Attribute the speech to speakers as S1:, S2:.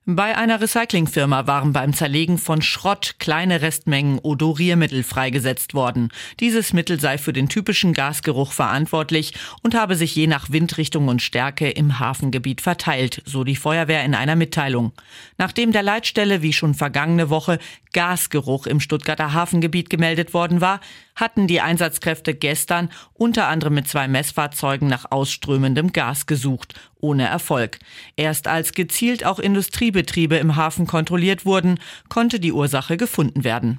S1: Bei einer Recyclingfirma waren beim Zerlegen von Schrott kleine Restmengen Odoriermittel freigesetzt worden. Dieses Mittel sei für den typischen Gasgeruch verantwortlich und habe sich je nach Windrichtung und Stärke im Hafengebiet verteilt, so die Feuerwehr in einer Mitteilung. Nachdem der Leitstelle wie schon vergangene Woche Gasgeruch im Stuttgarter Hafengebiet gemeldet worden war, hatten die Einsatzkräfte gestern unter anderem mit 2 Messfahrzeugen nach ausströmendem Gas gesucht, ohne Erfolg. Erst als gezielt auch Industriebetriebe im Hafen kontrolliert wurden, konnte die Ursache gefunden werden.